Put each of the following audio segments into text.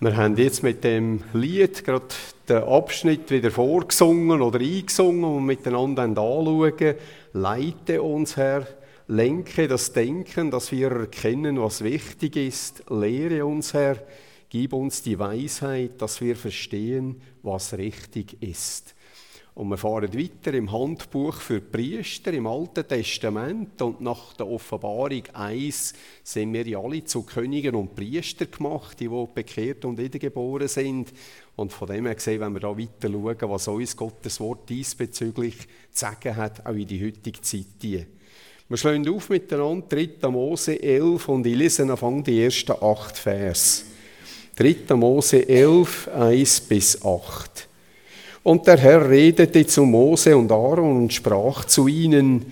Wir haben jetzt mit dem Lied gerade den Abschnitt wieder vorgesungen oder eingesungen und miteinander anschauen. Leite uns, Herr, lenke das Denken, dass wir erkennen, was wichtig ist. Lehre uns, Herr, gib uns die Weisheit, dass wir verstehen, was richtig ist. Und wir fahren weiter im Handbuch für Priester im Alten Testament. Und nach der Offenbarung 1 sind wir ja alle zu Königen und Priester gemacht, die bekehrt und wiedergeboren sind. Und von dem her gesehen, wenn wir da weiter schauen, was uns Gottes Wort diesbezüglich zu sagen hat, auch in die heutige Zeit. Wir schlagen auf miteinander 3. Mose 11 und ich lese Anfang die ersten 8 Vers. 3. Mose 11, 1 bis 8. Und der Herr redete zu Mose und Aaron und sprach zu ihnen,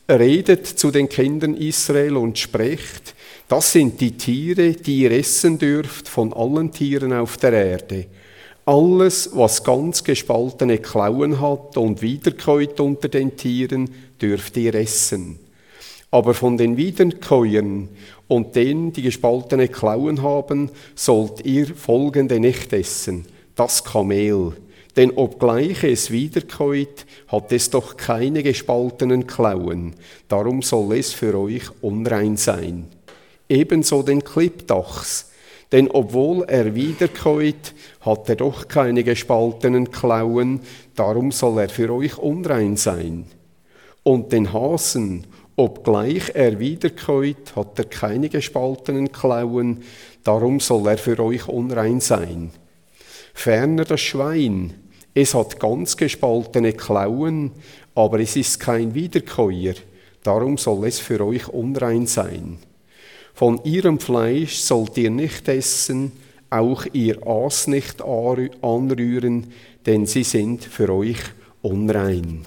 redet zu den Kindern Israel und sprecht, das sind die Tiere, die ihr essen dürft von allen Tieren auf der Erde. Alles, was ganz gespaltene Klauen hat und wiederkäut unter den Tieren, dürft ihr essen. Aber von den Wiederkäuern und denen, die gespaltene Klauen haben, sollt ihr folgende nicht essen, das Kamel. Denn obgleich es wiederkäut, hat es doch keine gespaltenen Klauen, darum soll es für euch unrein sein. Ebenso den Klippdachs, denn obwohl er wiederkäut, hat er doch keine gespaltenen Klauen, darum soll er für euch unrein sein. Und den Hasen, obgleich er wiederkäut, hat er keine gespaltenen Klauen, darum soll er für euch unrein sein. Ferner das Schwein, es hat ganz gespaltene Klauen, aber es ist kein Wiederkäuer, darum soll es für euch unrein sein. Von ihrem Fleisch sollt ihr nicht essen, auch ihr Aas nicht anrühren, denn sie sind für euch unrein.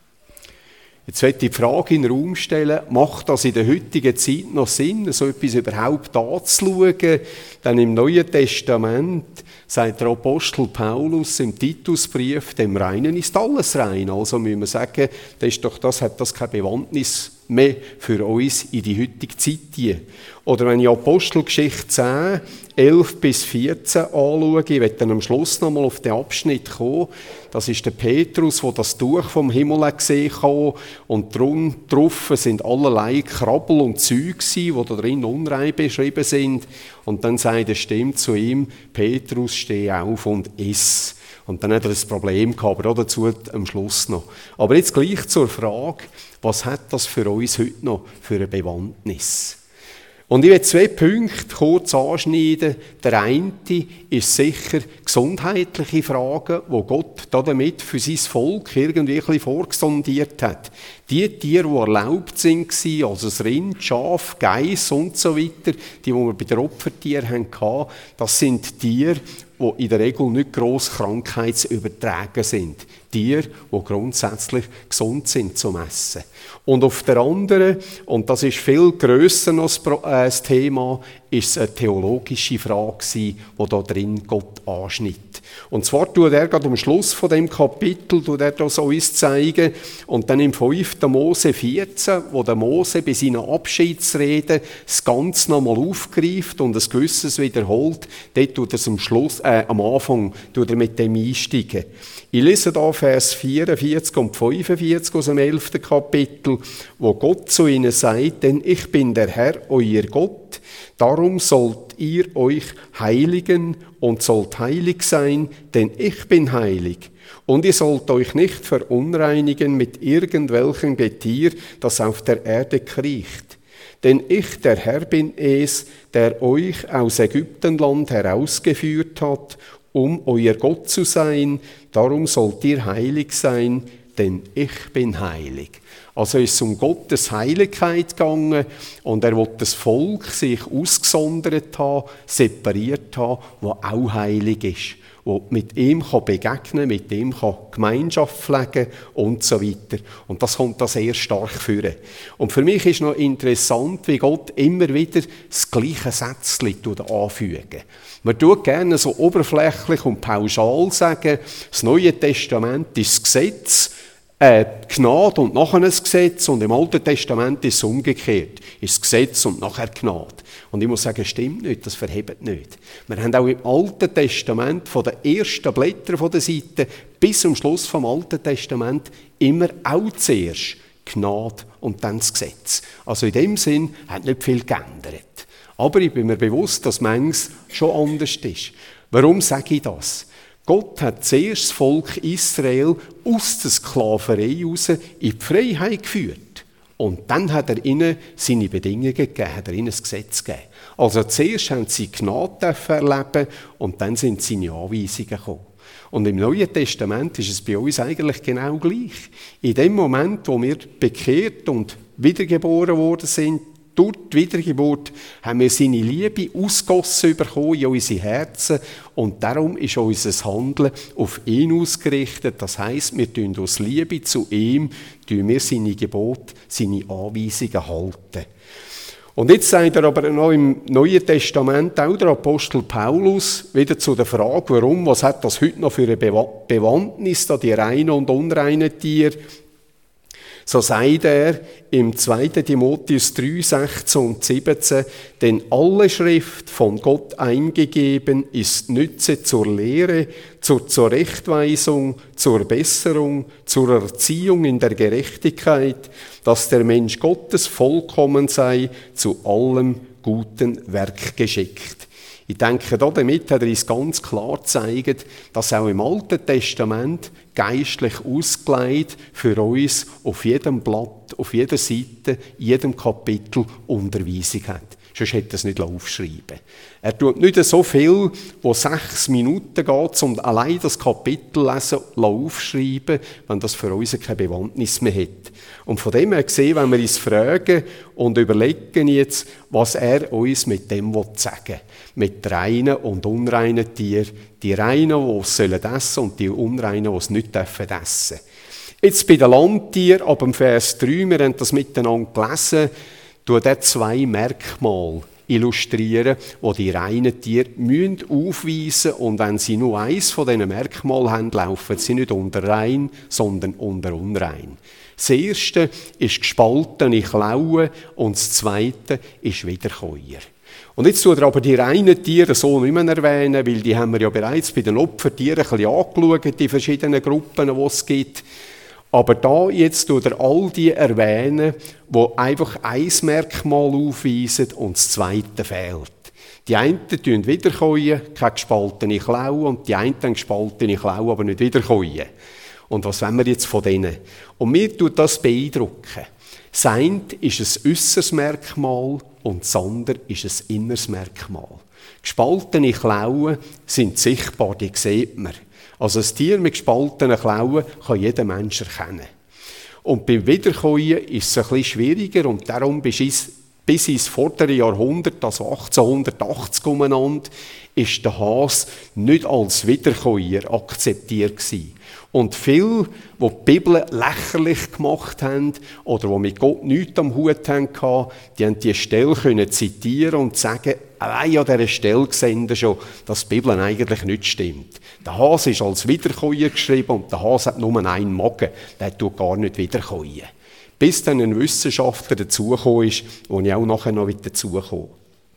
Jetzt möchte ich die Frage in den Raum stellen, macht das in der heutigen Zeit noch Sinn, so etwas überhaupt anzuschauen? Denn im Neuen Testament sagt der Apostel Paulus im Titusbrief, dem Reinen ist alles rein. Also müssen wir sagen, hat das keine Bewandtnis mehr für uns in die heutige Zeit. Oder wenn ich Apostelgeschichte 10, 11 bis 14 anschaue, ich werde dann am Schluss nochmal auf den Abschnitt kommen, das ist der Petrus, der das Tuch vom Himmel gesehen hat und drauf sind allerlei Krabbel und Zeug, die da drin unrein beschrieben sind. Und dann sagt er, stimmt zu ihm, Petrus, steh auf und iss. Und dann hat er ein Problem gehabt, aber auch dazu am Schluss noch. Aber jetzt gleich zur Frage, was hat das für uns heute noch für eine Bewandtnis? Und ich will 2 Punkte kurz anschneiden. Der eine ist sicher gesundheitliche Fragen, die Gott damit für sein Volk irgendwie ein bisschen vorgesondiert hat. Die Tiere, die erlaubt sind, also das Rind, Schaf, Geiss und so weiter, die wir bei den Opfertieren hatten, das sind Tiere, die in der Regel nicht gross krankheitsübertragen sind. Tiere, die grundsätzlich gesund sind zum Essen. Und auf der anderen, und das ist viel grösser noch das Thema, ist es eine theologische Frage, die da drin Gott anschnitt. Und zwar tut er gerade am Schluss von dem Kapitel, das uns zeigen, und dann im 5. Mose 14, wo der Mose bei seiner Abschiedsrede das Ganze nochmal aufgreift und ein Gewisses wiederholt, dort tut er es am Anfang mit dem einsteigen. Ich lese da Vers 44 und 45 aus dem 11. Kapitel, wo Gott zu ihnen sagt, denn ich bin der Herr, euer Gott, darum sollt ihr euch heiligen und sollt heilig sein, denn ich bin heilig. Und ihr sollt euch nicht verunreinigen mit irgendwelchem Getier, das auf der Erde kriecht. Denn ich, der Herr, bin es, der euch aus Ägyptenland herausgeführt hat, um euer Gott zu sein, darum sollt ihr heilig sein, denn ich bin heilig. Also ist es um Gottes Heiligkeit gegangen und er will das Volk sich ausgesondert haben, separiert haben, das auch heilig ist, wo mit ihm begegnen kann, mit ihm Gemeinschaft pflegen und so weiter. Und das kommt da sehr stark vor. Und für mich ist noch interessant, wie Gott immer wieder das gleiche Sätzchen anfügt. Man tut gerne so oberflächlich und pauschal sagen, das Neue Testament ist das Gesetz, Gnade und nachher ein Gesetz, und im Alten Testament ist es umgekehrt. Ist Gesetz und nachher Gnade. Und ich muss sagen, stimmt nicht, das verhebt nicht. Wir haben auch im Alten Testament, von den ersten Blättern von der Seite bis zum Schluss vom Alten Testament, immer auch zuerst Gnade und dann das Gesetz. Also in dem Sinn hat nicht viel geändert. Aber ich bin mir bewusst, dass manches schon anders ist. Warum sage ich das? Gott hat zuerst das Volk Israel aus der Sklaverei heraus in die Freiheit geführt. Und dann hat er ihnen seine Bedingungen gegeben, hat er ihnen ein Gesetz gegeben. Also zuerst haben sie Gnade erleben und dann sind seine Anweisungen gekommen. Und im Neuen Testament ist es bei uns eigentlich genau gleich. In dem Moment, wo wir bekehrt und wiedergeboren worden sind, durch die Wiedergeburt haben wir seine Liebe ausgossen bekommen in unsere Herzen, und darum ist unser Handeln auf ihn ausgerichtet. Das heisst, wir tun aus Liebe zu ihm, tun wir seine Gebote, seine Anweisungen halten. Und jetzt sagt er aber noch im Neuen Testament auch der Apostel Paulus wieder zu der Frage, warum, was hat das heute noch für eine Bewandtnis, da die reinen und unreinen Tiere? So sagt er im 2. Timotheus 3, 16 und 17, denn alle Schrift von Gott eingegeben ist Nütze zur Lehre, zur Zurechtweisung, zur Besserung, zur Erziehung in der Gerechtigkeit, dass der Mensch Gottes vollkommen sei, zu allem guten Werk geschickt. Ich denke, damit hat er uns ganz klar gezeigt, dass auch im Alten Testament geistlich ausgelegt für uns auf jedem Blatt, auf jeder Seite, in jedem Kapitel Unterweisung hat. Sonst hätte er es nicht aufschreiben. Er tut nicht so viel, wo 6 Minuten geht, um allein das Kapitel lesen, aufschreiben, wenn das für uns keine Bewandtnis mehr hat. Und von dem her gesehen, wenn wir uns fragen und überlegen jetzt, was er uns mit dem sagen will. Mit reinen und unreinen Tieren. Die Reinen, die es sollen essen, und die Unreinen, die es nicht essen dürfen. Jetzt bei den Landtieren, ab dem Vers 3, wir haben das miteinander gelesen, tut er 2 Merkmale illustrieren, die die reinen Tiere aufweisen müssen. Und wenn sie nur eins von diesen Merkmalen haben, laufen sie nicht unter rein, sondern unter unrein. Das erste ist gespaltene Klauen und das zweite ist Wiederkäuer. Und jetzt tut er aber die reinen Tiere so nicht mehr erwähnen, weil die haben wir ja bereits bei den Opfertieren ein bisschen angeschaut, die verschiedenen Gruppen, die es gibt. Aber da jetzt tut er all die erwähnen, die einfach ein Merkmal aufweisen und das zweite fehlt. Die einen tun wiederkäuen, keine gespaltene Klaue, und die einen haben gespaltene Klaue, aber nicht wiederkäuen. Und was wollen wir jetzt von denen? Und mir tut das beeindrucken. Das eine ist ein äußeres Merkmal und das andere ist ein inneres Merkmal. Gespaltene Klauen sind sichtbar, die sieht man. Also ein Tier mit gespaltenen Klauen kann jeder Mensch erkennen. Und beim Wiederkäuen ist es ein bisschen schwieriger, und darum bis ins vordere Jahrhundert, also 1880 umeinander, ist der Hase nicht als Wiederkäuer akzeptiert gewesen. Und viele, die die Bibel lächerlich gemacht haben oder die mit Gott nichts am Hut hatten, die haben diese Stelle zitieren und sagen, allein an dieser Stelle sehen wir schon, dass die Bibel eigentlich nicht stimmt. Der Hase ist als Wiederkäuer geschrieben und der Hase hat nur einen Magen, der tut gar nicht wiederkäuen. Bis dann ein Wissenschaftler dazugekommen ist, wo ich auch nachher noch dazukomme.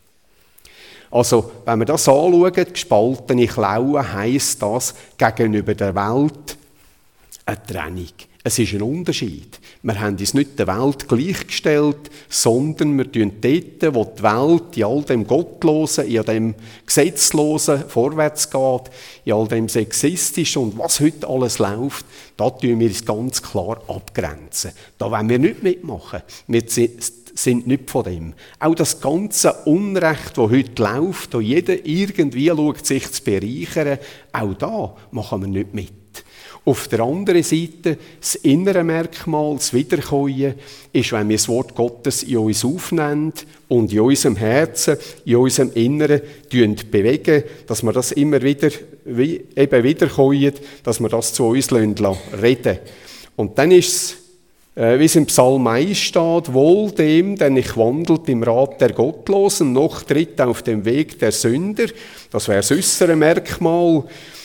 Also, wenn wir das anschauen, gespaltene Klauen, heisst das gegenüber der Welt eine Trennung. Es ist ein Unterschied. Wir haben uns nicht der Welt gleichgestellt, sondern wir tun dort, wo die Welt in all dem Gottlosen, in all dem Gesetzlosen vorwärts geht, in all dem Sexistischen und was heute alles läuft, da tun wir uns ganz klar abgrenzen. Da wollen wir nicht mitmachen. Wir sind nicht von dem. Auch das ganze Unrecht, das heute läuft, wo jeder irgendwie schaut, sich zu bereichern, auch da machen wir nicht mit. Auf der anderen Seite, das innere Merkmal, das Wiederkäuen, ist, wenn wir das Wort Gottes in uns aufnehmen und in unserem Herzen, in unserem Inneren bewegen, dass wir das immer wieder wiederkäuen, dass wir das zu uns reden lassen. Und dann ist es, wie es im Psalm 1 steht, wohl dem, der nicht wandelt im Rat der Gottlosen, noch tritt auf dem Weg der Sünder. Das wäre das äußere Merkmal.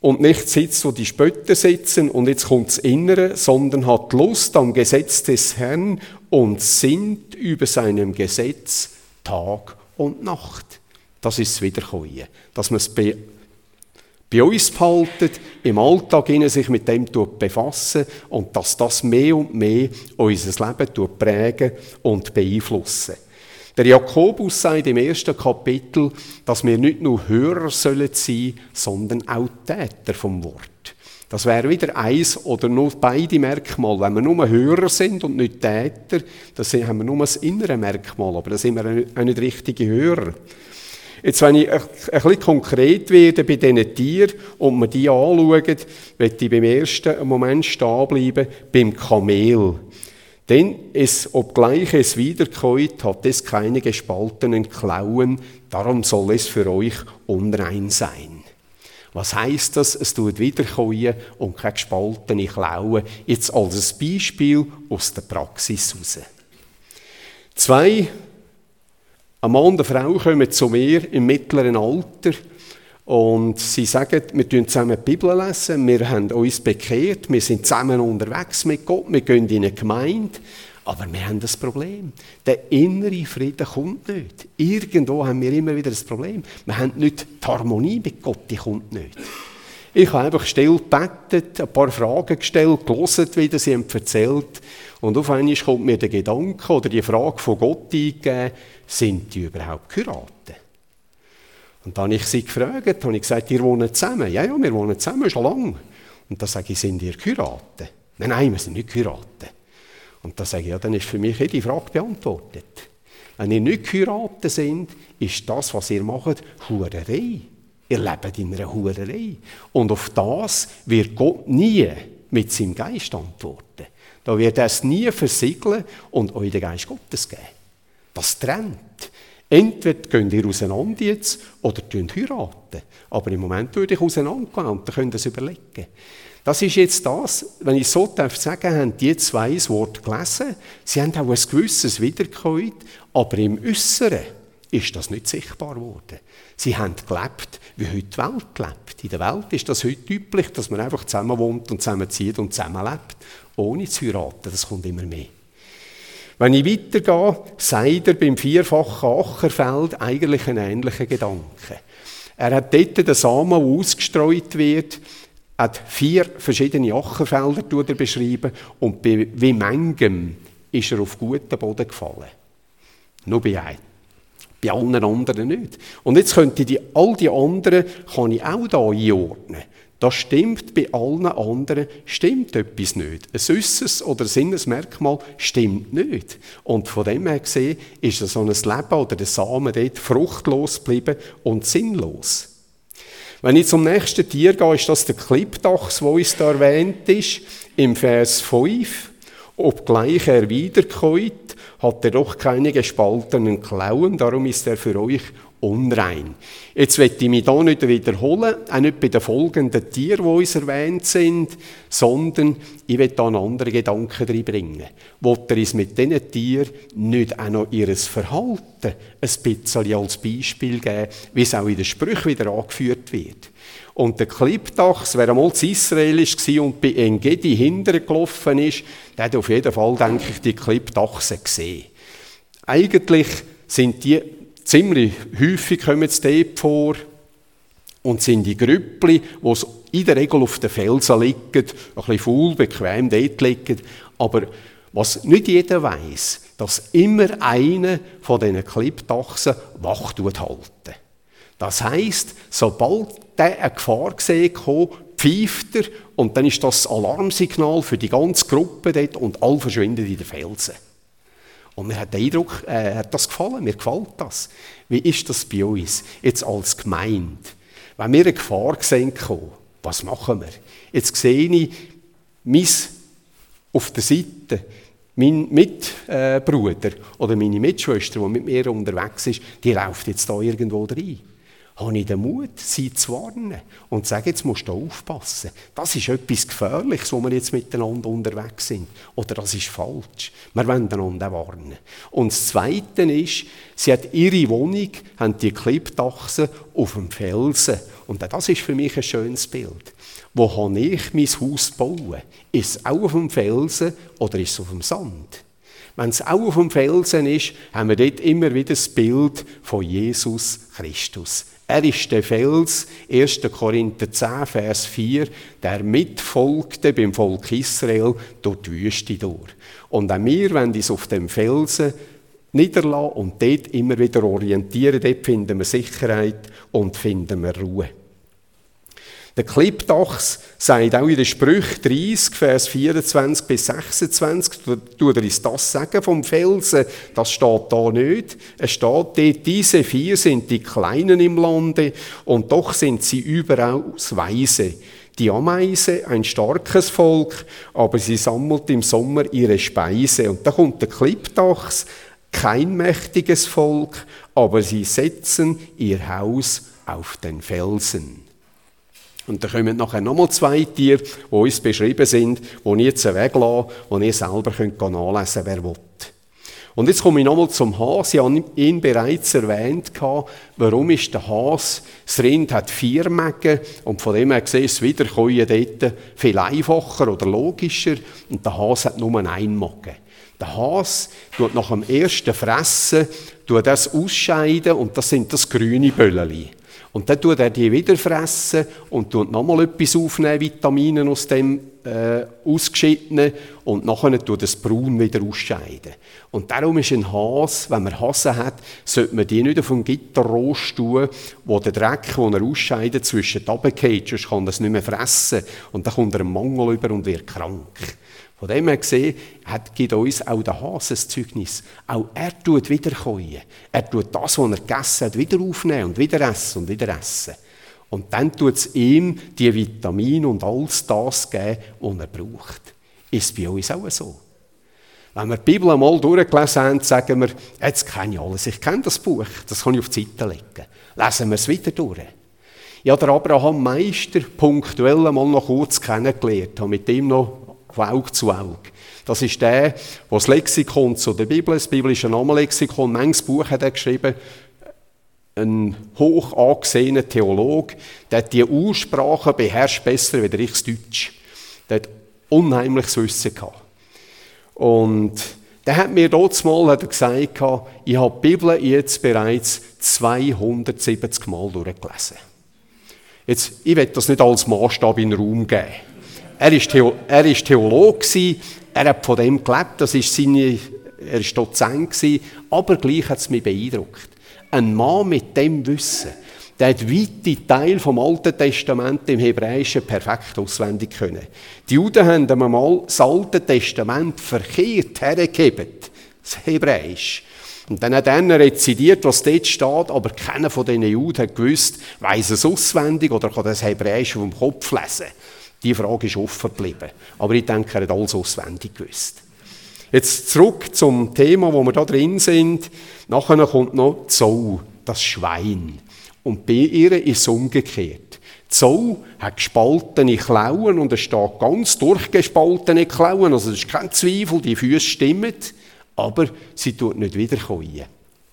und nicht sitzt, wo die Spötter sitzen und jetzt kommt das Innere, sondern hat Lust am Gesetz des Herrn und sinnt über seinem Gesetz Tag und Nacht. Das ist das Wiederkommen. Dass man es bei uns behaltet, im Alltag sich mit dem befassen und dass das mehr und mehr unser Leben prägen und beeinflussen. Der Jakobus sagt im 1. Kapitel, dass wir nicht nur Hörer sein sollen, sondern auch Täter vom Wort. Das wäre wieder eins oder nur beide Merkmale. Wenn wir nur Hörer sind und nicht Täter, dann haben wir nur das innere Merkmal, aber dann sind wir auch nicht richtige Hörer. Jetzt, wenn ich ein bisschen konkret werde bei diesen Tieren und wir die anschauen, möchte ich beim ersten Moment stehen bleiben, beim Kamel. Denn obgleich es wiederkäut, hat es keine gespaltenen Klauen, darum soll es für euch unrein sein. Was heisst das? Es tut wiederkäuen und keine gespaltene Klauen. Jetzt als ein Beispiel aus der Praxis heraus. 2, ein Mann und eine Frau kommen zu mir im mittleren Alter und sie sagen, wir lesen zusammen die Bibel, wir haben uns bekehrt, wir sind zusammen unterwegs mit Gott, wir gehen in eine Gemeinde, aber wir haben das Problem. Der innere Frieden kommt nicht. Irgendwo haben wir immer wieder das Problem. Wir haben nicht die Harmonie mit Gott, die kommt nicht. Ich habe einfach still gebetet, ein paar Fragen gestellt, gelesen, wie sie ihm erzählt. Und auf einmal kommt mir der Gedanke oder die Frage von Gott eingegeben, sind die überhaupt geheiratet? Und dann habe ich sie gefragt, habe ich gesagt, ihr wohnt zusammen? Ja, wir wohnen zusammen, schon lange. Und dann sage ich, sind ihr geheiratet? Nein, wir sind nicht geheiratet. Und dann sage ich, ja, dann ist für mich die Frage beantwortet. Wenn ihr nicht geheiratet sind, ist das, was ihr macht, Hurerei. Ihr lebt in einer Hurerei. Und auf das wird Gott nie mit seinem Geist antworten. Da wird er es nie versiegeln und euch den Geist Gottes geben. Das trennt. Entweder geht ihr auseinander jetzt oder heiraten. Aber im Moment würde ich auseinandergehen und dann könnt ihr es überlegen. Das ist jetzt das, wenn ich so sagen darf, haben die zwei das Wort gelesen. Sie haben auch ein gewisses Wiederkäut, aber im Äußeren ist das nicht sichtbar geworden. Sie haben gelebt, wie heute die Welt lebt. In der Welt ist das heute üblich, dass man einfach zusammen wohnt und zusammenzieht und zusammenlebt, ohne zu heiraten. Das kommt immer mehr. Wenn ich weitergehe, sagt er beim vierfachen Ackerfeld eigentlich einen ähnlichen Gedanken. Er hat dort den Samen, der ausgestreut wird, hat 4 verschiedene Ackerfelder beschrieben und bei wie manchem ist er auf guten Boden gefallen. Nur bei einem. Bei allen anderen nicht. Und jetzt könnte all die anderen kann ich auch hier einordnen. Das stimmt, bei allen anderen stimmt etwas nicht. Ein äußeres oder Sinnesmerkmal stimmt nicht. Und von dem her gesehen ist so ein Leben oder der Samen dort fruchtlos geblieben und sinnlos. Wenn ich zum nächsten Tier gehe, ist das der Klippdachs, der uns da erwähnt ist, im Vers 5. Obgleich er wiederkäut, hat er doch keine gespaltenen Klauen, darum ist er für euch unrein. Jetzt will ich mich da nicht wiederholen, auch nicht bei den folgenden Tieren, die uns erwähnt sind, sondern ich will da einen anderen Gedanken reinbringen. Wollt ihr uns mit diesen Tieren nicht auch noch ihr Verhalten ein bisschen als Beispiel geben, wie es auch in den Sprüchen wieder angeführt wird? Und der Klippdachs, wer einmal in Israel war und bei Engedi hintergelaufen ist, der hat auf jeden Fall, denke ich, die Klippdachse gesehen. Eigentlich sind die ziemlich häufig kommen sie dort vor und sind die Grüppli, die in der Regel auf den Felsen liegen, ein bisschen faul, bequem dort liegen. Aber was nicht jeder weiss, dass immer einer von diesen Klippdachsen Wacht halten. Das heisst, sobald der eine Gefahr sieht, pfeift er und dann ist das Alarmsignal für die ganze Gruppe dort und alle verschwinden in den Felsen. Und mir hat den Eindruck, hat das gefallen, mir gefällt das. Wie ist das bei uns, jetzt als Gemeinde? Wenn wir eine Gefahr sehen, was machen wir? Jetzt sehe ich auf der Seite, mein Mitbruder oder meine Mitschwester, die mit mir unterwegs ist, die läuft jetzt da irgendwo rein. habe ich den Mut, sie zu warnen und zu sagen, jetzt musst du aufpassen. Das ist etwas Gefährliches, wo wir jetzt miteinander unterwegs sind. Oder das ist falsch. Wir wollen einander warnen. Und das Zweite ist, sie hat ihre Wohnung, haben die Klippdachse auf dem Felsen. Und das ist für mich ein schönes Bild. Wo kann ich mein Haus bauen? Ist es auch auf dem Felsen oder ist es auf dem Sand? Wenn es auch auf dem Felsen ist, haben wir dort immer wieder das Bild von Jesus Christus. Er ist der Fels, 1. Korinther 10, Vers 4, der mitfolgte beim Volk Israel durch die Wüste durch. Und auch wir wollen uns auf dem Felsen niederlassen und dort immer wieder orientieren. Dort finden wir Sicherheit und finden wir Ruhe. Der Klippdachs sagt auch in den Sprüchen 30, Vers 24 bis 26, tut er uns das sagen vom Felsen, das steht da nicht. Es steht dort, diese 4 sind die Kleinen im Lande und doch sind sie überaus weise. Die Ameise, ein starkes Volk, aber sie sammelt im Sommer ihre Speise. Und da kommt der Klippdachs, kein mächtiges Volk, aber sie setzen ihr Haus auf den Felsen. Und da kommen nachher nochmal 2 Tiere, die uns beschrieben sind, die ich jetzt weglasse, die ihr selber nachlesen könnt, wer will. Und jetzt komme ich nochmal zum Hase. Ich habe ihn bereits erwähnt. Warum ist der Hase? Das Rind hat 4 Mägen und von dem her gesehen ist es wieder dort viel einfacher oder logischer. Und der Hase hat nur einen Magen. Der Hase tut nach dem ersten Fressen das ausscheiden und das sind das grüne Böllchen. Und dann tut er die wieder fressen und tut nochmal etwas aufnehmen, Vitamine aus dem ausgeschiedenen und nachher tut das Braun wieder ausscheiden. Und darum ist ein Hase, wenn man Hasen hat, sollte man die nicht auf dem Gitterrost tun, wo der Dreck, den er ausscheidet, zwischen die runterfällt, sonst kann er es nicht mehr fressen. Und dann kommt er einen Mangel über und wird krank. Von dem her gesehen, gibt uns auch der Hase ein Zeugnis. Auch er tut wieder käuen. Er tut das, was er gegessen hat, wieder aufnehmen und wieder essen und wieder essen. Und dann tut es ihm die Vitamine und alles das geben, was er braucht. Ist bei uns auch so. Wenn wir die Bibel einmal durchgelesen haben, sagen wir, jetzt kenne ich alles. Ich kenne das Buch, das kann ich auf die Seite legen. Lesen wir es wieder durch. Ja, der Abraham Meister, punktuell einmal noch kurz kennengelernt, habe mit ihm noch von Auge zu Auge. Das ist der, der das Lexikon zu der Bibel, das biblische Namenlexikon, manches Buch hat er geschrieben, ein hoch angesehener Theologe, der hat die Ursprache beherrscht besser als ich das Deutsch. Der hat unheimliches Wissen gehabt. Und der hat mir dort mal gesagt, ich habe die Bibel jetzt bereits 270 Mal durchgelesen. Jetzt, ich will das nicht als Maßstab in den Raum geben. Er war Theologe, er hat von dem gelebt, er war Dozent, aber gleich hat es mich beeindruckt. Ein Mann mit dem Wissen, der hat weite Teile vom Alten Testament im Hebräischen perfekt auswendig können. Die Juden haben einmal das Alte Testament verkehrt hergegeben, das Hebräisch. Und dann hat er rezitiert, was dort steht, aber keiner von diesen Juden hat gewusst, weiss es auswendig oder kann das Hebräische vom Kopf lesen. Die Frage ist offen geblieben. Aber ich denke, er hat alles auswendig gewusst. Jetzt zurück zum Thema, wo wir da drin sind. Nachher kommt noch Zau, das Schwein. Und bei ihr ist es umgekehrt. Zau hat gespaltene Klauen und es steht ganz durchgespaltene Klauen. Also es ist kein Zweifel, die Füße stimmen, aber sie tut nicht wieder käuen.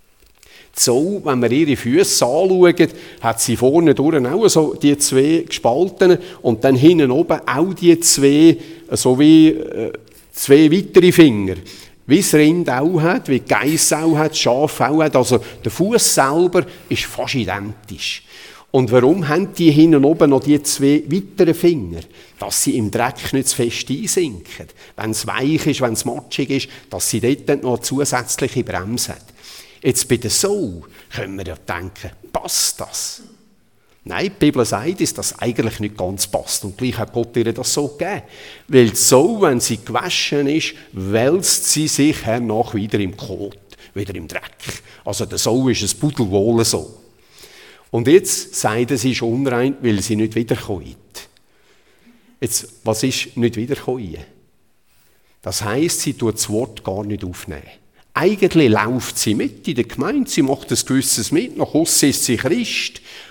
So, wenn wir ihre Füße anschauen, hat sie vorne durch auch so die 2 gespaltenen und dann hinten oben auch die 2, so wie 2 weitere Finger. Wie das Rind auch hat, wie die Geiss auch hat, das Schaf auch hat. Also der Fuß selber ist fast identisch. Und warum haben die hinten oben noch die 2 weiteren Finger? Dass sie im Dreck nicht zu fest einsinken. Wenn es weich ist, wenn es matschig ist, dass sie dort noch eine zusätzliche Bremse hat. Jetzt bei der Sau können wir ja denken, passt das? Nein, die Bibel sagt, dass das eigentlich nicht ganz passt. Und gleich hat Gott ihr das so gegeben. Weil die Sau, wenn sie gewaschen ist, wälzt sie sich hernach wieder im Kot, wieder im Dreck. Also der Sau ist ein pudelwohl so. Und jetzt sagt sie ist unrein, weil sie nicht wieder käut. Jetzt, was ist nicht wieder käuen? Das heisst, sie tut das Wort gar nicht aufnehmen. Eigentlich läuft sie mit in der Gemeinde, sie macht ein gewisses mit, nach aussen ist sie Christ,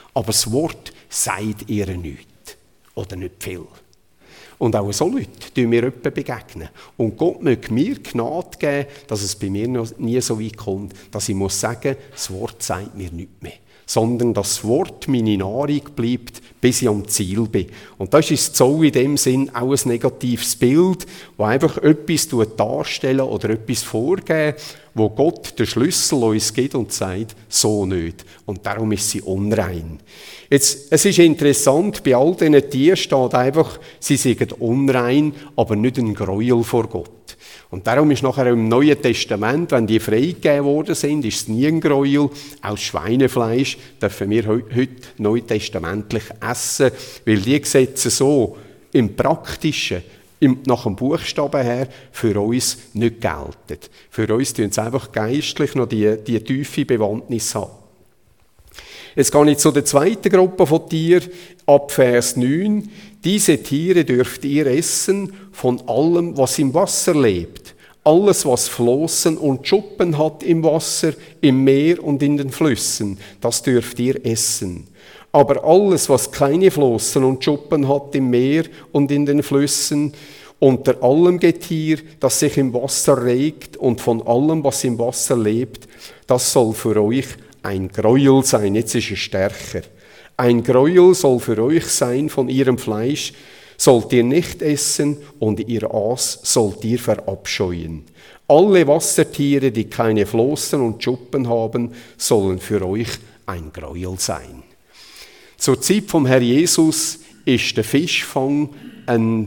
Aber das Wort sagt ihr nichts. Oder nicht viel. Und auch so Leute begegnen mir begegnen. Und Gott möge mir Gnade geben, dass es bei mir noch nie so weit kommt, dass ich muss sagen, das Wort sagt mir nichts mehr. Sondern das Wort meine Nahrung bleibt, bis ich am Ziel bin. Und das ist so in dem Sinn auch ein negatives Bild, das einfach etwas darstellen oder etwas vorgeben, wo Gott den Schlüssel uns gibt und sagt, so nicht. Und darum ist sie unrein. Jetzt, es ist interessant, bei all diesen Tieren steht einfach, sie sind unrein, aber nicht ein Gräuel vor Gott. Und darum ist nachher im Neuen Testament, wenn die freigegeben worden sind, ist es nie ein Gräuel. Auch Schweinefleisch dürfen wir heute neutestamentlich essen, weil die Gesetze so im Praktischen, nach dem Buchstaben her, für uns nicht gelten. Für uns tun sie einfach geistlich noch die tiefe Bewandtnis haben. Jetzt gehe ich zu der zweiten Gruppe von Tieren, ab Vers 9. Diese Tiere dürft ihr essen von allem, was im Wasser lebt. Alles, was Flossen und Schuppen hat im Wasser, im Meer und in den Flüssen, das dürft ihr essen. Aber alles, was keine Flossen und Schuppen hat im Meer und in den Flüssen, unter allem Getier, das sich im Wasser regt und von allem, was im Wasser lebt, das soll für euch ein Gräuel sein. Jetzt ist es stärker. Ein Gräuel soll für euch sein von ihrem Fleisch, sollt ihr nicht essen und ihr Aas sollt ihr verabscheuen. Alle Wassertiere, die keine Flossen und Schuppen haben, sollen für euch ein Gräuel sein. Zur Zeit vom Herr Jesus ist der Fischfang eine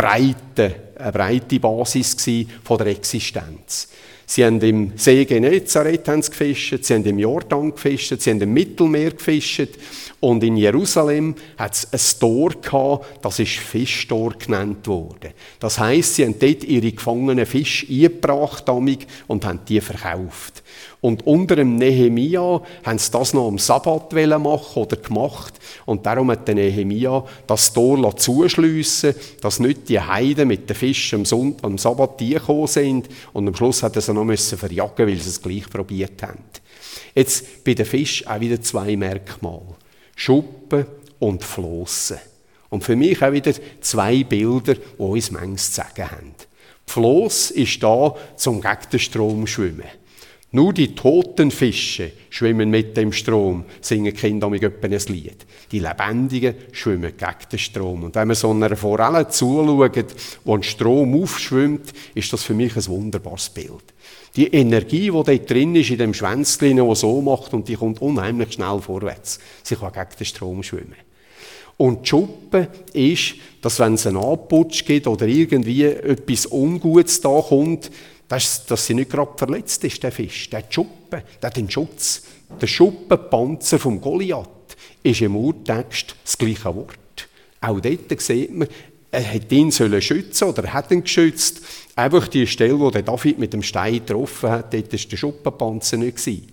breite Basis von der Existenz. Sie haben im See Genezareth gefischt, sie haben im Jordan gefischt, sie haben im Mittelmeer gefischt und in Jerusalem hat es ein Tor gehabt, das ist Fischtor genannt worden. Das heisst, sie haben dort ihre gefangenen Fische eingebracht und haben die verkauft. Und unter dem Nehemia haben sie das noch am Sabbat machen oder gemacht. Und darum hat der Nehemia das Tor zuschliessen, dass nicht die Heiden mit den Fischen am Sabbat gekommen sind. Und am Schluss hat er sie noch verjagen, weil sie es gleich probiert haben. Jetzt bei den Fischen auch wieder zwei Merkmale. Schuppen und Flossen. Und für mich auch wieder zwei Bilder, die uns manches zu sagen haben. Die Floss ist da zum gegen den Strom schwimmen. Nur die toten Fische schwimmen mit dem Strom, singen Kinder mit ein Lied. Die Lebendigen schwimmen gegen den Strom. Und wenn man so einer Forelle zuschaut, wo ein Strom aufschwimmt, ist das für mich ein wunderbares Bild. Die Energie, die dort drin ist, in dem Schwänzchen, die so macht, und die kommt unheimlich schnell vorwärts. Sie kann gegen den Strom schwimmen. Und die Schuppe ist, dass wenn es einen Abputsch gibt oder irgendwie etwas Ungutes da kommt, dass sie nicht gerade verletzt ist, der Fisch. Der Schuppen, der hat den Schutz. Der Schuppenpanzer vom Goliath ist im Urtext das gleiche Wort. Auch dort sieht man, er hat ihn schützen oder er hat ihn geschützt. Einfach die Stelle, wo der David mit dem Stein getroffen hat, dort war der Schuppenpanzer nicht. Sonst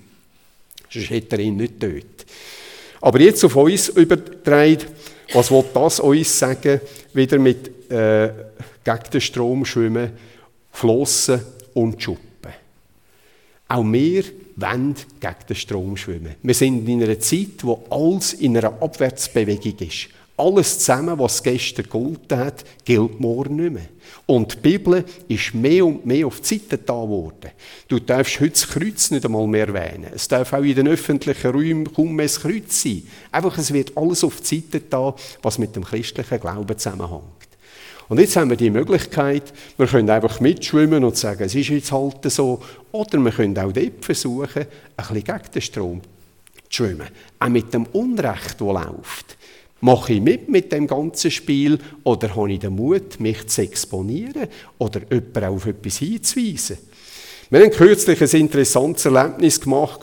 hätte er ihn nicht getötet. Aber jetzt auf uns übertragen, was will das uns sagen? Wieder mit gegen den Strom schwimmen, Flossen und Schuppen. Auch wir wollen gegen den Strom schwimmen. Wir sind in einer Zeit, wo alles in einer Abwärtsbewegung ist. Alles zusammen, was gestern gegolten hat, gilt morgen nicht mehr. Und die Bibel ist mehr und mehr auf die Seite da geworden. Du darfst heute das Kreuz nicht einmal mehr erwähnen. Es darf auch in den öffentlichen Räumen kaum mehr das Kreuz sein. Einfach, es wird alles auf die Seite da, was mit dem christlichen Glauben zusammenhängt. Und jetzt haben wir die Möglichkeit, wir können einfach mitschwimmen und sagen, es ist jetzt halt so. Oder wir können auch dort versuchen, ein bisschen gegen den Strom zu schwimmen. Auch mit dem Unrecht, das läuft. Mache ich mit dem ganzen Spiel oder habe ich den Mut, mich zu exponieren oder jemanden auf etwas hinzuweisen? Wir haben kürzlich ein interessantes Erlebnis gemacht.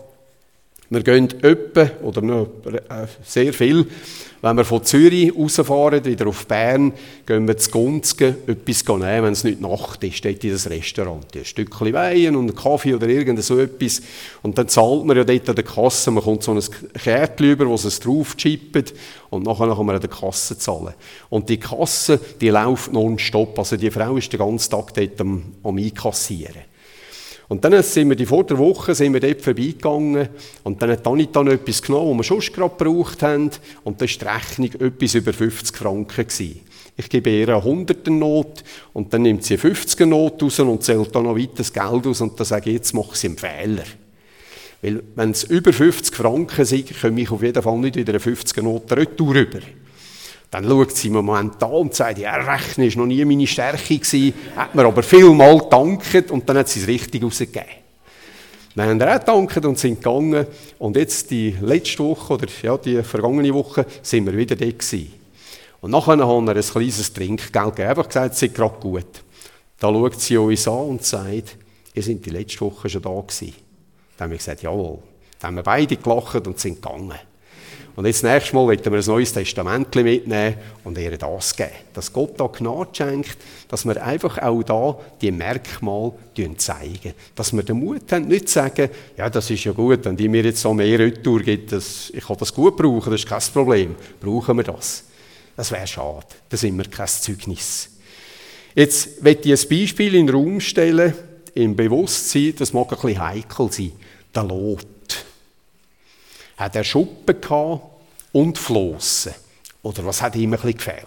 Wir gehen öppe oder noch sehr viel, wenn wir von Zürich rausfahren, wieder auf Bern, gehen wir zu Gunzgen etwas nehmen, wenn es nicht Nacht ist, dort in das Restaurant. Ein Stückchen Wein und einen Kaffee oder irgend so etwas. Und dann zahlt man ja dort an der Kasse, man kommt so ein Kärtchen über, wo es drauf chippt und nachher kann man an der Kasse zahlen. Und die Kasse, die läuft nonstop, also die Frau ist den ganzen Tag dort am Einkassieren. Und dann sind wir vor der Woche dort vorbeigegangen und dann hat Anita noch etwas genommen, was wir schon gerade gebraucht haben und da war die Rechnung etwas über 50 Franken gewesen. Ich gebe ihr eine 100er-Note und dann nimmt sie eine 50er-Note raus und zählt dann noch weiter das Geld aus und dann sage ich, jetzt mache sie einen Fehler. Weil wenn es über 50 Franken sind, komme ich auf jeden Fall nicht wieder eine 50er-Note retour rüber. Dann schaut sie mir Moment an und sagt, ja, Rechnen war noch nie meine Stärke gewesen, hat mir aber vielmal gedankt und dann hat sie es richtig rausgegeben. Dann haben wir auch gedankt und sind gegangen und jetzt die letzte Woche oder ja, die vergangene Woche sind wir wieder dort gewesen. Und nachher haben wir ein kleines Trinkgeld gegeben, einfach gesagt, es ist gerade gut. Da schaut sie uns an und sagt, ihr seid die letzte Woche schon da gewesen. Dann haben wir gesagt, jawohl. Dann haben wir beide gelacht und sind gegangen. Und jetzt nächstes Mal wollen wir ein neues Testament mitnehmen und ihr das geben. Dass Gott da Gnade schenkt, dass wir einfach auch da die Merkmale zeigen. Dass wir den Mut haben, nicht zu sagen, ja, das ist ja gut, wenn die mir jetzt so mehr Retour gibt, ich kann das gut brauchen, das ist kein Problem. Brauchen wir das? Das wäre schade. Da sind wir kein Zeugnis. Jetzt möchte ich ein Beispiel in den Raum stellen, im Bewusstsein, das mag ein bisschen heikel sein. Der Lot. Hat er Schuppen gehabt und Flossen? Oder was hat ihm ein bisschen gefehlt?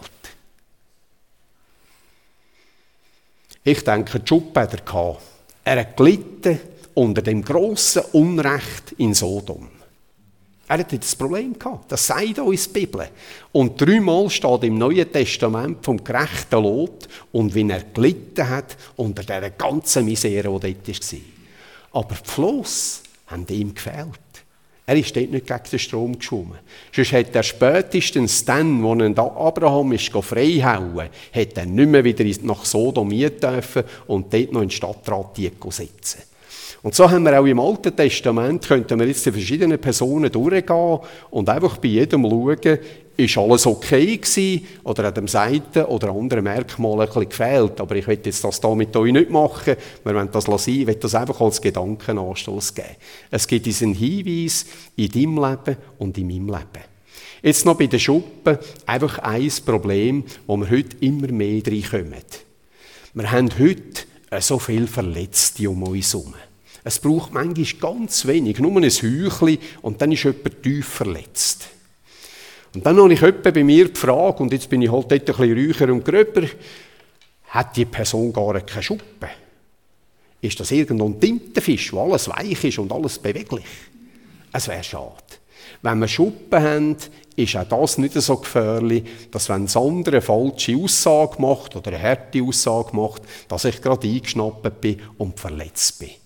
Ich denke, die Schuppen hat er gehabt. Er hat gelitten unter dem grossen Unrecht in Sodom. Er hatte das Problem gehabt. Das sagt uns die Bibel. Und 3-mal steht im Neuen Testament vom gerechten Lot und wie er gelitten hat unter dieser ganzen Misere, die dort war. Aber die Flosse haben ihm gefehlt. Er ist dort nicht gegen den Strom geschwommen. Sonst hätte er spätestens dann, als er Abraham ist freihauen, hätte er nicht mehr wieder nach Sodom dürfen und dort noch in den Stadtrat sitzen. Und so haben wir auch im Alten Testament, könnten wir jetzt die verschiedenen Personen durchgehen und einfach bei jedem schauen, ist alles okay gewesen oder hat dem einen oder anderen Merkmal ein bisschen gefehlt. Aber ich will jetzt das da mit euch nicht machen, wir wollen das lassen, ich will das einfach als Gedankenanstoß geben. Es gibt diesen Hinweis in deinem Leben und in meinem Leben. Jetzt noch bei den Schuppen einfach ein Problem, wo wir heute immer mehr reinkommen. Wir haben heute so viele Verletzte um uns herum. Es braucht manchmal ganz wenig, nur ein Heuchlein und dann ist jemand tief verletzt. Und dann habe ich jemanden bei mir gefragt, und jetzt bin ich halt dort ein bisschen räucher und gröber, hat die Person gar keine Schuppen? Ist das irgendwo ein Tintenfisch, wo alles weich ist und alles beweglich? Es wäre schade. Wenn wir Schuppen haben, ist auch das nicht so gefährlich, dass wenn das andere eine falsche Aussage macht oder eine harte Aussage macht, dass ich gerade eingeschnappt bin und verletzt bin.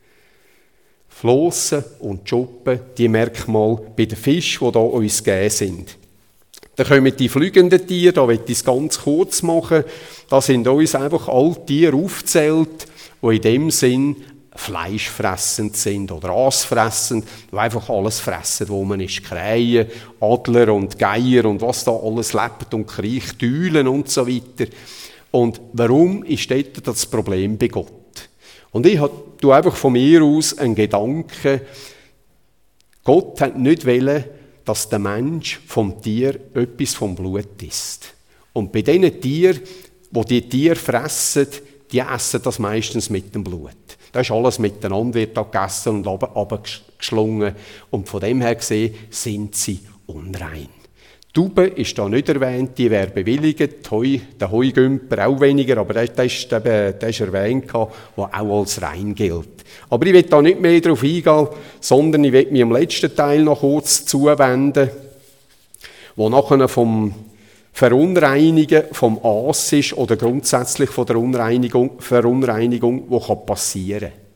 Flossen und Schuppen, die Merkmale bei den Fischen, die da uns gegeben sind. Dann kommen die fliegenden Tiere, da will ich es ganz kurz machen. Da sind uns einfach alle Tiere aufgezählt, die in dem Sinn fleischfressend sind oder aasfressend, die einfach alles fressen, wo man ist. Krähen, Adler und Geier und was da alles lebt und kriecht, Eulen und so weiter. Und warum ist dort das Problem bei Gott? Und ich tue einfach von mir aus einen Gedanken, Gott hat nicht wollen, dass der Mensch vom Tier etwas vom Blut isst. Und bei diesen Tieren, die Tiere fressen, die essen das meistens mit dem Blut. Da ist alles miteinander, wird da gegessen und runtergeschlungen. Und von dem her gesehen sind sie unrein. Die Taube ist da nicht erwähnt, die wäre bewilligt. Der Heugümper auch weniger, aber der ist erwähnt, der auch als rein gilt. Aber ich will da nicht mehr darauf eingehen, sondern ich will mich am letzten Teil noch kurz zuwenden, wo nachher vom Verunreinigen vom Aas ist oder grundsätzlich von der Verunreinigung, die passieren kann.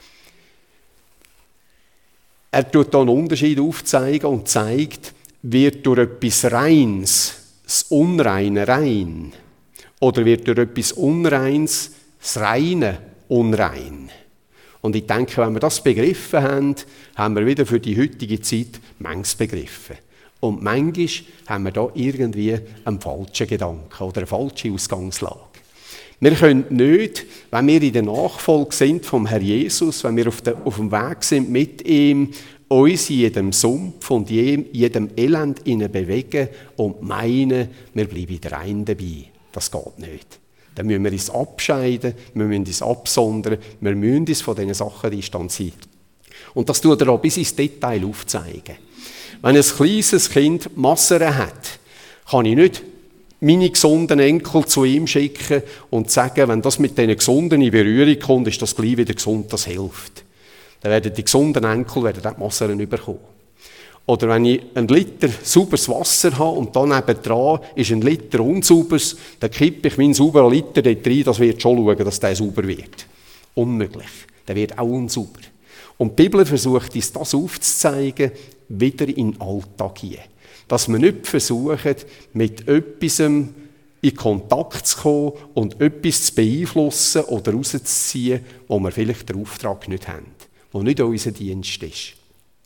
Er tut hier einen Unterschied aufzeigen und zeigt, wird durch etwas Reins das Unreine rein? Oder wird durch etwas Unreins das Reine unrein? Und ich denke, wenn wir das begriffen haben, haben wir wieder für die heutige Zeit manches begriffen. Und manchmal haben wir da irgendwie einen falschen Gedanken oder eine falsche Ausgangslage. Wir können nicht, wenn wir in der Nachfolge sind vom Herrn Jesus, wenn wir auf dem Weg sind mit ihm, uns in jedem Sumpf und jedem Elend bewegen und meinen, wir bleiben rein dabei. Das geht nicht. Dann müssen wir uns abscheiden, wir müssen uns absondern, wir müssen uns von diesen Sachen distanzieren. Und das tut er auch bis ins Detail aufzeigen. Wenn ein kleines Kind Masern hat, kann ich nicht meine gesunden Enkel zu ihm schicken und sagen, wenn das mit diesen Gesunden in Berührung kommt, ist das gleich wieder gesund, das hilft. Dann werden die gesunden Enkel die Masern bekommen. Oder wenn ich 1 Liter sauberes Wasser habe und dann nebendran ist 1 Liter unsauberes, dann kippe ich meinen sauberen Liter dort rein, das wird schon schauen, dass der sauber wird. Unmöglich. Der wird auch unsauber. Und die Bibel versucht uns das aufzuzeigen, wieder in den Alltag hier. Dass wir nicht versuchen, mit etwas in Kontakt zu kommen und etwas zu beeinflussen oder rauszuziehen, wo wir vielleicht den Auftrag nicht haben, wo nicht unser Dienst ist.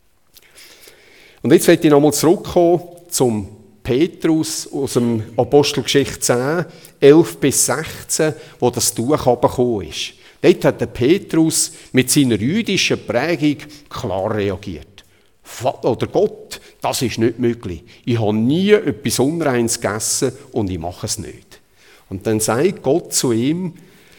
Und jetzt möchte ich nochmal zurückkommen zum Petrus aus dem Apostelgeschichte 10, 11 bis 16, wo das Tuch runtergekommen ist. Dort hat der Petrus mit seiner jüdischen Prägung klar reagiert. Oder Gott, das ist nicht möglich. Ich habe nie etwas Unreins gegessen und ich mache es nicht. Und dann sagt Gott zu ihm,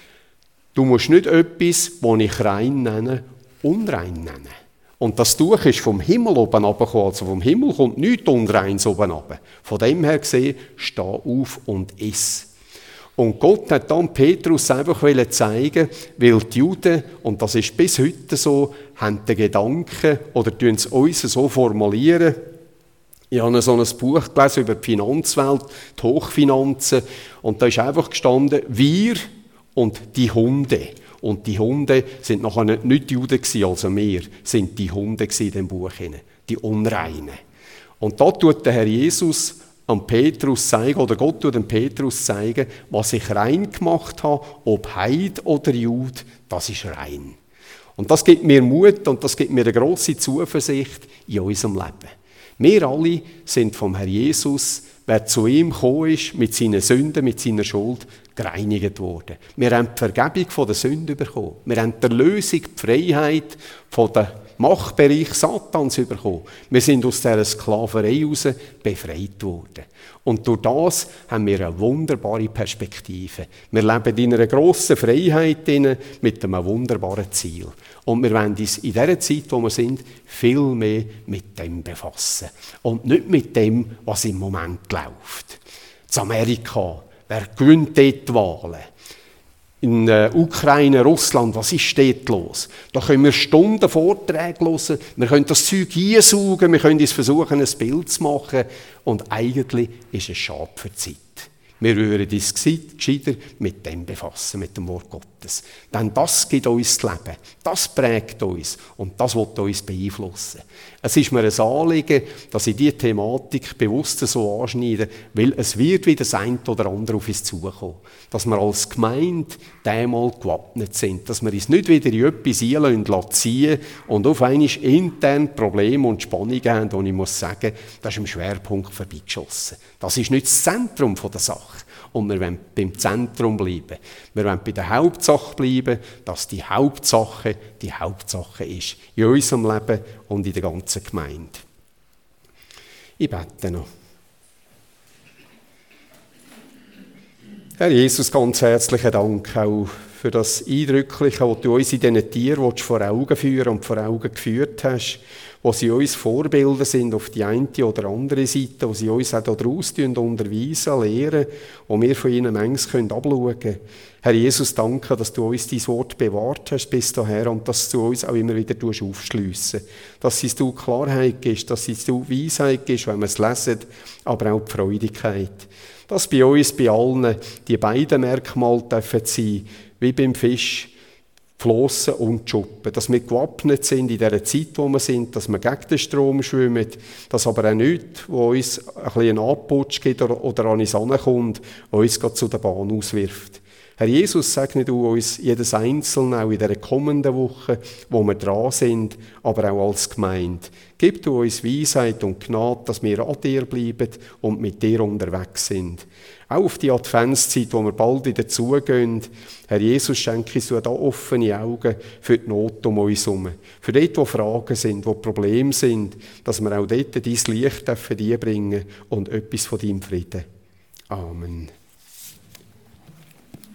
du musst nicht etwas, das ich rein nenne, unrein nennen. Und das Tuch ist vom Himmel oben runtergekommen. Also vom Himmel kommt nichts Unreins oben runter. Von dem her gesehen, steh auf und iss. Und Gott hat dann Petrus einfach zeigen, weil die Juden, und das ist bis heute so, haben den Gedanken oder tun es uns so formulieren. Ich habe so ein Buch gelesen über die Finanzwelt, die Hochfinanzen, und da ist einfach gestanden, wir und die Hunde. Und die Hunde sind nachher nicht die Juden gewesen, also wir sind die Hunde in dem Buch, die Unreinen. Und da tut der Herr Jesus an Petrus zeigen, oder Gott tut dem Petrus zeigen, was ich rein gemacht habe, ob Heid oder Jude, das ist rein. Und das gibt mir Mut und das gibt mir eine grosse Zuversicht in unserem Leben. Wir alle sind vom Herr Jesus, wer zu ihm gekommen ist, mit seinen Sünden, mit seiner Schuld, gereinigt worden. Wir haben die Vergebung von der Sünde bekommen. Wir haben die Erlösung, die Freiheit von der Machtbereich Satans bekommen. Wir sind aus dieser Sklaverei heraus befreit worden. Und durch das haben wir eine wunderbare Perspektive. Wir leben in einer grossen Freiheit mit einem wunderbaren Ziel. Und wir wollen uns in dieser Zeit, wo wir sind, viel mehr mit dem befassen. Und nicht mit dem, was im Moment läuft. In Amerika, wer gewinnt dort die Wahlen? In Ukraine, Russland, was ist dort los? Da können wir Stunden Vorträge hören, wir können das Zeug hinsaugen, wir können uns versuchen, ein Bild zu machen. Und eigentlich ist es schade für die Zeit. Wir würden uns gescheiter mit dem befassen, mit dem Wort Gottes. Denn das gibt uns das Leben, das prägt uns und das will uns beeinflussen. Es ist mir ein Anliegen, dass ich diese Thematik bewusst so anschneide, weil es wird wieder das eine oder andere auf uns zukommen. Dass wir als Gemeinde einmal gewappnet sind, dass wir uns nicht wieder in etwas ziehen und auf einmal intern Probleme und Spannungen haben, wo ich muss sagen, das ist im Schwerpunkt vorbeigeschossen. Das ist nicht das Zentrum der Sache. Und wir wollen beim Zentrum bleiben. Wir wollen bei der Hauptsache bleiben, dass die Hauptsache ist. In unserem Leben und in der ganzen Gemeinde. Ich bete noch. Herr Jesus, ganz herzlichen Dank auch für das Eindrückliche, was du uns in diesen Tieren vor Augen führen und vor Augen geführt hast, wo sie uns Vorbilder sind auf die eine oder andere Seite, wo sie uns auch daraus unterweisen, lehren, wo wir von ihnen manches abschauen können. Herr Jesus, danke, dass du uns dein Wort bewahrt hast bis daher und dass du uns auch immer wieder aufschliessen. Dass es du Klarheit gibst, dass es du Weisheit gibst, wenn wir es lesen, aber auch die Freudigkeit. Dass bei uns, bei allen, die beiden Merkmale dürfen sein, wie beim Fisch, Flossen und Schuppen. Dass wir gewappnet sind in dieser Zeit, wo wir sind, dass wir gegen den Strom schwimmen, dass aber auch nichts, wo uns ein bisschen einen Abputsch gibt oder an uns herankommt, uns gerade zu der Bahn auswirft. Herr Jesus, segne du uns jedes Einzelne, auch in dieser kommenden Woche, wo wir dran sind, aber auch als Gemeinde. Gib du uns Weisheit und Gnade, dass wir an dir bleiben und mit dir unterwegs sind. Auch auf die Adventszeit, wo wir bald wieder zugehen. Herr Jesus, schenke uns da offene Augen für die Not um uns herum. Für dort, wo Fragen sind, wo Probleme sind, dass wir auch dort dein Licht einbringen und etwas von deinem Frieden. Amen.